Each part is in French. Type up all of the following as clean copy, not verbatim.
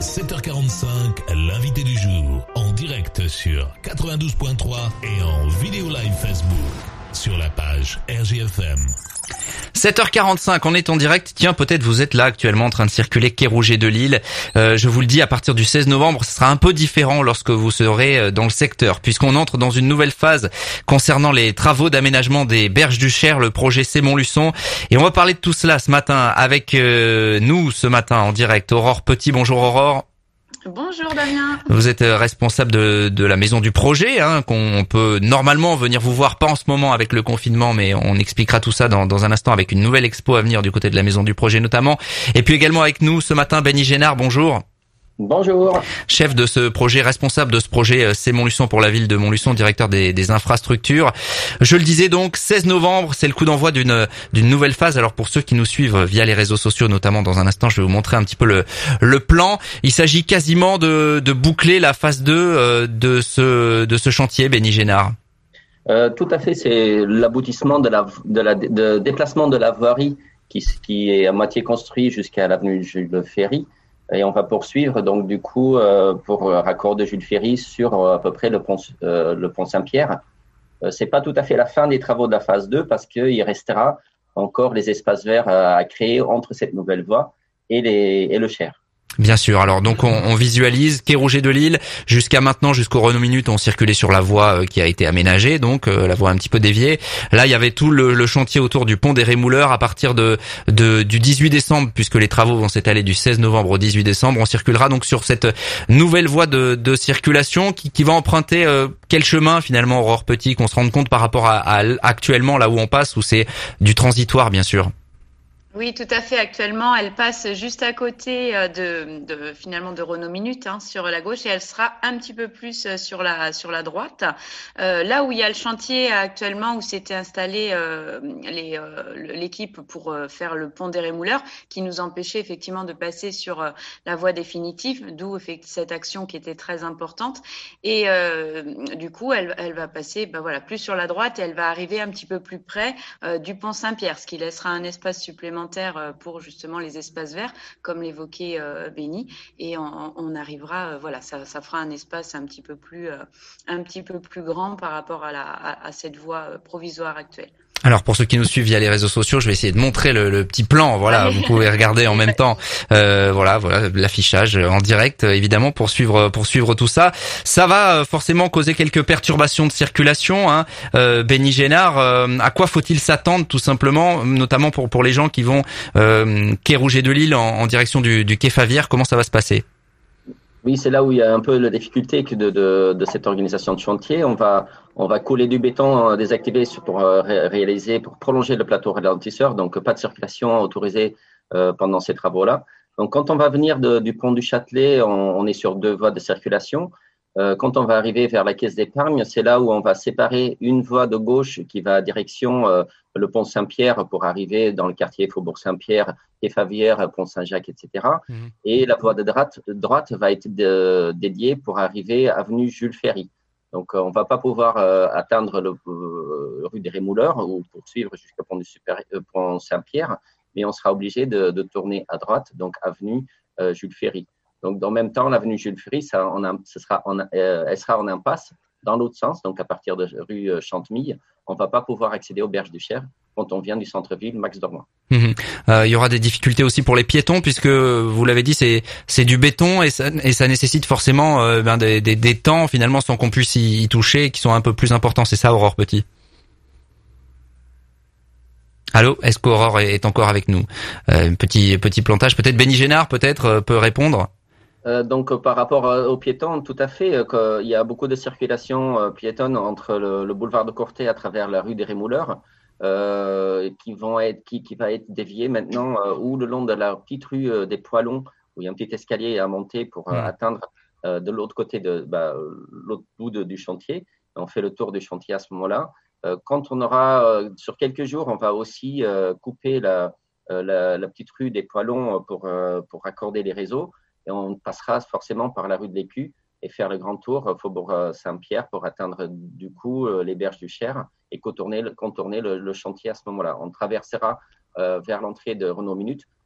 7h45, l'invité du jour, en direct sur 92.3 et en vidéo live Facebook, sur la page RGFM. 7h45, on est en direct. Tiens, peut-être vous êtes là actuellement en train de circuler quai Rouget de Lille. Je vous le dis, à partir du 16 novembre, ce sera un peu différent lorsque vous serez dans le secteur, puisqu'on entre dans une nouvelle phase concernant les travaux d'aménagement des berges du Cher, le projet C'est-Montluçon. Et on va parler de tout cela ce matin avec nous, ce matin en direct. Aurore Petit, bonjour Aurore. Bonjour Damien. Vous êtes responsable de la maison du projet, qu'on peut normalement venir vous voir, pas en ce moment avec le confinement, mais on expliquera tout ça dans un instant avec une nouvelle expo à venir du côté de la maison du projet notamment. Et puis également avec nous ce matin, Benny Génard, bonjour. Bonjour. Chef de ce projet, responsable de ce projet C'est-Montluçon pour la ville de Montluçon, directeur des infrastructures. Je le disais donc, 16 novembre, c'est le coup d'envoi d'une nouvelle phase. Alors pour ceux qui nous suivent via les réseaux sociaux, notamment dans un instant, je vais vous montrer un petit peu le plan. Il s'agit quasiment de boucler la phase 2 de ce chantier, Benny Génard. Tout à fait, c'est l'aboutissement de déplacement de la voirie qui est à moitié construit jusqu'à l'avenue Jules Ferry. Et on va poursuivre donc du coup pour raccorder Jules Ferry sur à peu près le pont Saint-Pierre. C'est pas tout à fait la fin des travaux de la phase 2 parce qu'il restera encore les espaces verts à créer entre cette nouvelle voie et le Cher. Bien sûr. Alors donc on visualise quai Rouget de Lille. Jusqu'à maintenant, jusqu'au Renault Minute, on circulait sur la voie qui a été aménagée, donc la voie un petit peu déviée. Là, il y avait tout le chantier autour du pont des Rémouleurs à partir du 18 décembre, puisque les travaux vont s'étaler du 16 novembre au 18 décembre. On circulera donc sur cette nouvelle voie de circulation qui va emprunter quel chemin finalement, Aurore Petit, qu'on se rende compte par rapport à actuellement là où on passe, où c'est du transitoire bien sûr. Oui, tout à fait. Actuellement, elle passe juste à côté finalement de Renault Minute, sur la gauche, et elle sera un petit peu plus sur la droite. Là où il y a le chantier actuellement où s'était installé l'équipe pour faire le pont des Rémouleurs, qui nous empêchait effectivement de passer sur la voie définitive, d'où cette action qui était très importante. Et du coup, elle va passer, plus sur la droite, et elle va arriver un petit peu plus près du pont Saint-Pierre, ce qui laissera un espace supplémentaire pour justement les espaces verts, comme l'évoquait Benny, et on arrivera, ça fera un espace un petit peu plus grand par rapport à cette voie provisoire actuelle. Alors pour ceux qui nous suivent via les réseaux sociaux, je vais essayer de montrer le petit plan. Voilà, vous pouvez regarder en même temps. Voilà l'affichage en direct, évidemment, pour suivre tout ça. Ça va forcément causer quelques perturbations de circulation. Benny Génard, à quoi faut-il s'attendre tout simplement, notamment pour les gens qui vont quai Rouget de Lille en direction du quai Favière. Comment ça va se passer? Oui, c'est là où il y a un peu la difficulté de cette organisation de chantier. On va couler du béton désactivé pour prolonger le plateau ralentisseur, donc pas de circulation autorisée pendant ces travaux-là. Donc quand on va venir du pont du Châtelet, on est sur 2 voies de circulation. Quand on va arriver vers la caisse d'épargne, c'est là où on va séparer une voie de gauche qui va direction le pont Saint-Pierre pour arriver dans le quartier Faubourg Saint-Pierre, quai Favière, pont Saint-Jacques, etc. Et la voie de droite va être dédiée pour arriver avenue Jules Ferry. Donc on va pas pouvoir atteindre rue des Rémouleurs ou poursuivre jusqu'au pont Saint-Pierre, mais on sera obligé de tourner à droite, donc avenue Jules Ferry. Donc, en même temps, l'avenue Jules Ferry, elle sera en impasse dans l'autre sens. Donc, à partir de rue Chantemille, on ne va pas pouvoir accéder aux berges du Cher quand on vient du centre-ville Max Dormois. Il y aura des difficultés aussi pour les piétons, puisque vous l'avez dit, c'est du béton et ça nécessite forcément des temps finalement sans qu'on puisse y toucher, qui sont un peu plus importants. C'est ça, Aurore Petit? Allô, est-ce qu'Aurore est encore avec nous? Petit plantage. Peut-être Benny Génard peut répondre. Donc par rapport aux piétons, tout à fait, il y a beaucoup de circulation piétonne entre le boulevard de Courtet à travers la rue des Rémouleurs, qui va être déviée maintenant ou le long de la petite rue des Poilons, où il y a un petit escalier à monter pour atteindre de l'autre côté l'autre bout du chantier. On fait le tour du chantier à ce moment-là. Quand on aura sur quelques jours, on va aussi couper la petite rue des Poilons pour raccorder les réseaux. Et on passera forcément par la rue de l'Écu et faire le grand tour Faubourg Saint-Pierre pour atteindre du coup les berges du Cher et contourner le chantier à ce moment-là. On traversera vers l'entrée de Renault Minute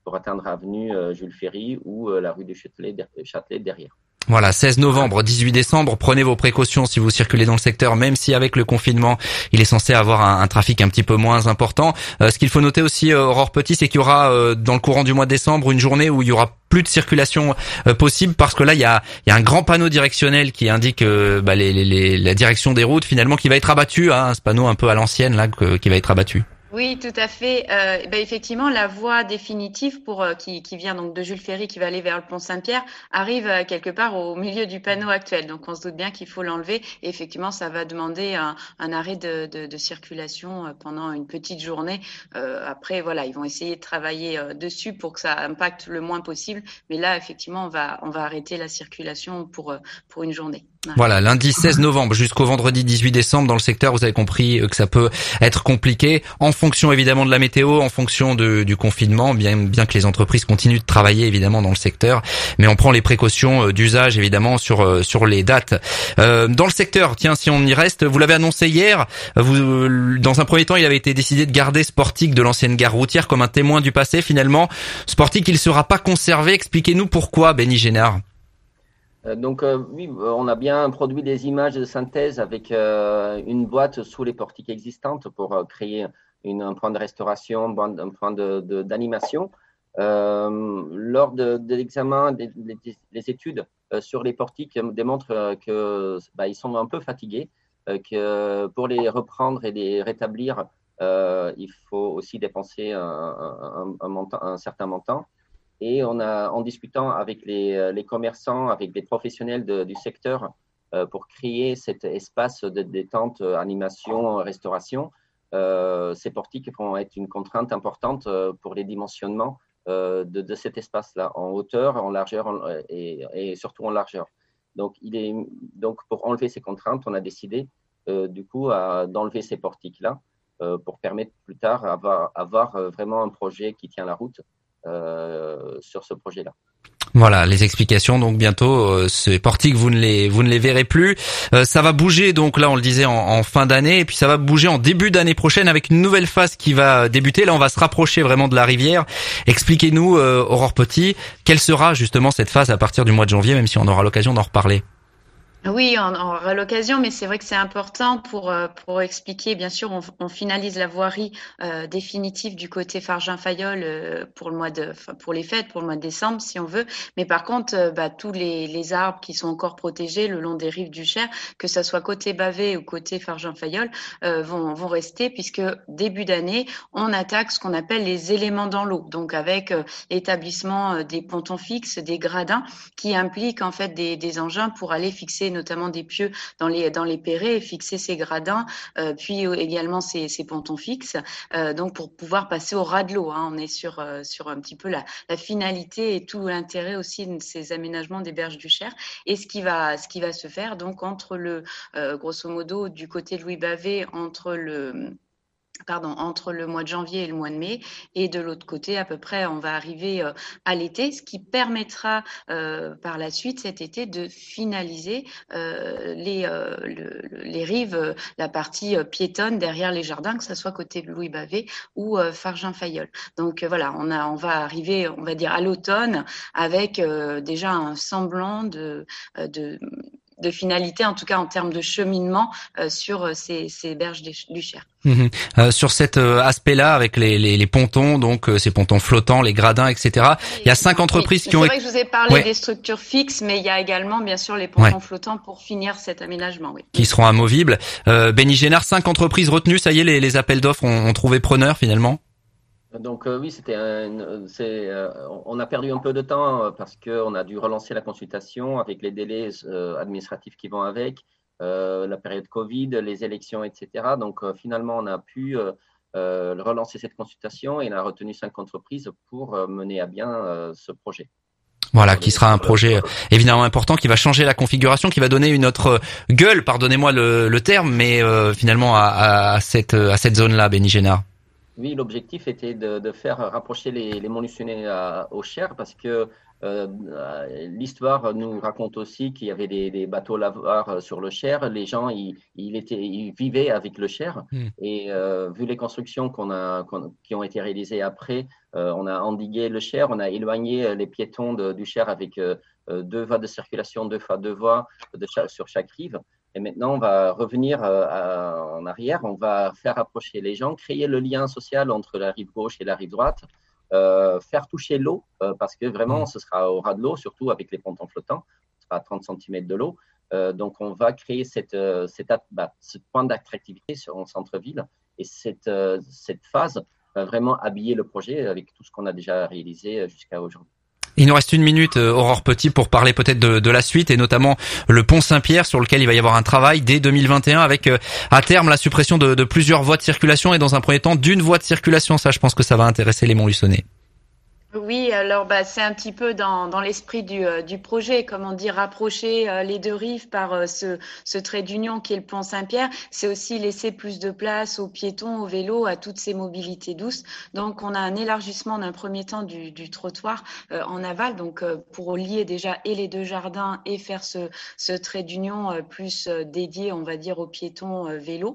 pour atteindre avenue Jules Ferry ou la rue du Châtelet derrière. Voilà, 16 novembre, 18 décembre, prenez vos précautions si vous circulez dans le secteur, même si avec le confinement, il est censé avoir un trafic un petit peu moins important. Ce qu'il faut noter aussi, Aurore Petit, c'est qu'il y aura dans le courant du mois de décembre une journée où il y aura plus de circulation possible, parce que là, il y a un grand panneau directionnel qui indique la direction des routes, finalement, qui va être abattu, hein, ce panneau un peu à l'ancienne là, qui va être abattu. Oui, tout à fait. Effectivement, la voie définitive qui vient donc de Jules Ferry, qui va aller vers le pont Saint-Pierre, arrive quelque part au milieu du panneau actuel. Donc, on se doute bien qu'il faut l'enlever. Et effectivement, ça va demander un arrêt de circulation pendant une petite journée. Après, voilà, ils vont essayer de travailler dessus pour que ça impacte le moins possible. Mais là, effectivement, on va arrêter la circulation pour une journée. Voilà, lundi 16 novembre jusqu'au vendredi 18 décembre dans le secteur, vous avez compris que ça peut être compliqué en fonction évidemment de la météo, en fonction du confinement, bien que les entreprises continuent de travailler évidemment dans le secteur, mais on prend les précautions d'usage évidemment sur les dates. Dans le secteur, tiens, si on y reste, vous l'avez annoncé hier, dans un premier temps, il avait été décidé de garder Sportic de l'ancienne gare routière comme un témoin du passé. Finalement, Sportic, il sera pas conservé. Expliquez-nous pourquoi, Benny Génard. Oui, on a bien produit des images de synthèse avec une boîte sous les portiques existantes pour créer un point de restauration, un point d'animation. Lors de l'examen, les études sur les portiques démontrent ils sont un peu fatigués, que pour les reprendre et les rétablir, il faut aussi dépenser un certain montant. Et en discutant avec les commerçants, avec les professionnels du secteur pour créer cet espace de détente, animation, restauration, ces portiques vont être une contrainte importante pour les dimensionnements de cet espace-là, en hauteur, en largeur et surtout en largeur. Donc, pour enlever ces contraintes, on a décidé d'enlever ces portiques-là pour permettre plus tard avoir vraiment un projet qui tient la route. Sur ce projet-là. Voilà, les explications. Donc bientôt, ces portiques, vous ne les verrez plus. Ça va bouger. Donc là, on le disait en fin d'année, et puis ça va bouger en début d'année prochaine avec une nouvelle phase qui va débuter. Là, on va se rapprocher vraiment de la rivière. Expliquez-nous, Aurore Petit, quelle sera justement cette phase à partir du mois de janvier, même si on aura l'occasion d'en reparler. Oui, on aura l'occasion, mais c'est vrai que c'est important pour expliquer. Bien sûr, on finalise la voirie définitive du côté Fargin-Fayolle pour les fêtes, pour le mois de décembre, si on veut. Mais par contre, tous les arbres qui sont encore protégés le long des rives du Cher, que ça soit côté Bavet ou côté Fargin-Fayolle, vont rester, puisque début d'année, on attaque ce qu'on appelle les éléments dans l'eau. Donc avec l'établissement des pontons fixes, des gradins, qui impliquent en fait des engins pour aller fixer notamment des pieux dans les perrets et fixer ces gradins, puis également ces pontons fixes, donc pour pouvoir passer au ras de l'eau. On est sur un petit peu la finalité et tout l'intérêt aussi de ces aménagements des berges du Cher. Et ce qui va se faire donc entre grosso modo du côté de Louis Bavet, entre le mois de janvier et le mois de mai, et de l'autre côté, à peu près, on va arriver à l'été, ce qui permettra par la suite cet été de finaliser les rives, la partie piétonne derrière les jardins, que ce soit côté Louis Bavet ou Fargin-Fayolle. Donc voilà, on va arriver, on va dire à l'automne, avec déjà un semblant de finalité, en tout cas en termes de cheminement sur ces berges du Cher. Sur cet aspect-là, avec les pontons, donc ces pontons flottants, les gradins, etc. Il y a 5 entreprises qui ont... C'est vrai que je vous ai parlé des structures fixes, mais il y a également, bien sûr, les pontons flottants pour finir cet aménagement. Oui. Qui seront amovibles. Benny Génard, 5 entreprises retenues, ça y est, les appels d'offres ont trouvé preneur finalement. Donc oui, on a perdu un peu de temps parce qu'on a dû relancer la consultation avec les délais administratifs qui vont avec, la période Covid, les élections, etc. Donc finalement, on a pu relancer cette consultation et on a retenu 5 entreprises pour mener à bien ce projet. Voilà, qui sera un projet évidemment important, qui va changer la configuration, qui va donner une autre gueule, pardonnez-moi le terme, mais finalement à cette zone-là, Benny Génard. Oui, l'objectif était de faire rapprocher les Montluçonnais au Cher parce que l'histoire nous raconte aussi qu'il y avait des bateaux lavoirs sur le Cher. Les gens, ils vivaient avec le Cher. Et vu les constructions qui ont été réalisées après, on a endigué le Cher, on a éloigné les piétons du Cher avec 2 voies de circulation, 2 fois 2 voies sur chaque rive. Et maintenant, on va revenir en arrière, on va faire approcher les gens, créer le lien social entre la rive gauche et la rive droite, faire toucher l'eau, parce que vraiment, ce sera au ras de l'eau, surtout avec les pontons flottants, ce sera à 30 cm de l'eau. Donc, on va créer ce point d'attractivité en centre-ville. Et cette phase va vraiment habiller le projet avec tout ce qu'on a déjà réalisé jusqu'à aujourd'hui. Il nous reste 1 minute, Aurore Petit, pour parler peut-être de la suite et notamment le pont Saint-Pierre sur lequel il va y avoir un travail dès 2021 avec à terme la suppression de plusieurs voies de circulation et dans un premier temps d'1 voie de circulation. Ça, je pense que ça va intéresser les Montluçonnais. Oui, alors c'est un petit peu dans l'esprit du projet, comment dire, rapprocher les 2 rives par ce trait d'union qui est le pont Saint-Pierre. C'est aussi laisser plus de place aux piétons, aux vélos, à toutes ces mobilités douces. Donc on a un élargissement d'un premier temps du trottoir en aval, donc pour lier déjà et les 2 jardins et faire ce trait d'union plus dédié, on va dire, aux piétons vélos.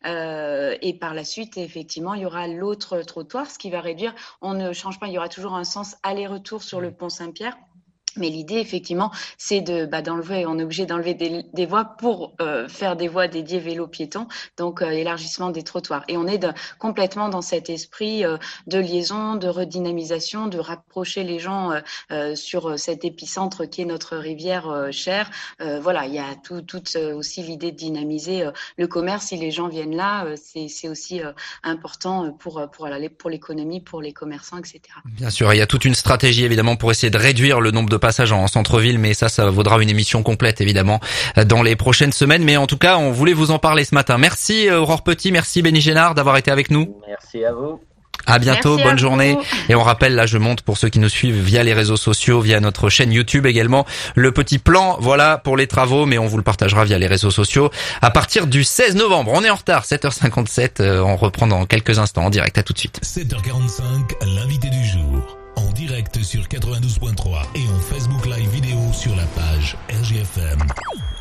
Et par la suite, effectivement, il y aura l'autre trottoir, ce qui va réduire. On ne change pas, il y aura toujours un sens aller-retour sur le pont Saint-Pierre. Mais l'idée, effectivement, c'est d'enlever, on est obligé d'enlever des voies pour faire des voies dédiées vélo-piétons, donc élargissement des trottoirs. Et on est complètement dans cet esprit de liaison, de redynamisation, de rapprocher les gens sur cet épicentre qui est notre rivière Cher. Voilà, il y a toute aussi l'idée de dynamiser le commerce. Si les gens viennent là, c'est aussi important pour l'économie, pour les commerçants, etc. Bien sûr, il y a toute une stratégie évidemment pour essayer de réduire le nombre de passage en centre-ville, mais ça vaudra une émission complète évidemment dans les prochaines semaines. Mais en tout cas, on voulait vous en parler ce matin. Merci Aurore Petit, merci Benny Génard d'avoir été avec nous. Merci à vous. À bientôt, merci bonne journée. Et on rappelle, là je monte pour ceux qui nous suivent via les réseaux sociaux, via notre chaîne YouTube également, le petit plan, voilà, pour les travaux, mais on vous le partagera via les réseaux sociaux à partir du 16 novembre. On est en retard, 7h57, on reprend dans quelques instants en direct, à tout de suite. 7h45, l'invité du jour. En direct sur 92.3 et en Facebook Live vidéo sur la page RGFM.